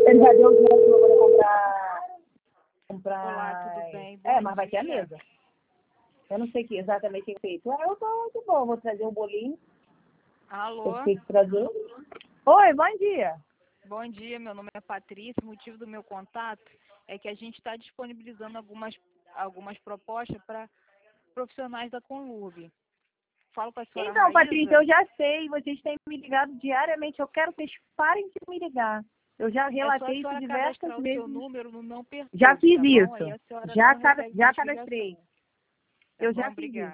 Ele já deu dinheiro pra eu poder comprar... Olá, tudo bem? Mas vai ter a mesa. Eu não sei exatamente o que é feito. Eu tô de boa, vou trazer um bolinho. Alô? Eu tenho que trazer. Oi, bom dia. Bom dia, meu nome é Patrícia. O motivo do meu contato é que a gente está disponibilizando algumas propostas para profissionais da Conlurb. Falo com a senhora Então, Raíza. Patrícia, eu já sei, vocês têm me ligado diariamente. Eu quero que vocês parem de me ligar. Eu já relatei isso diversas o vezes. seu número no não perturbe, Já fiz tá bom? isso. Aí a senhora Já não recebe mais cadastrei. ligação. Eu Tá já bom? fiz Obrigada. isso.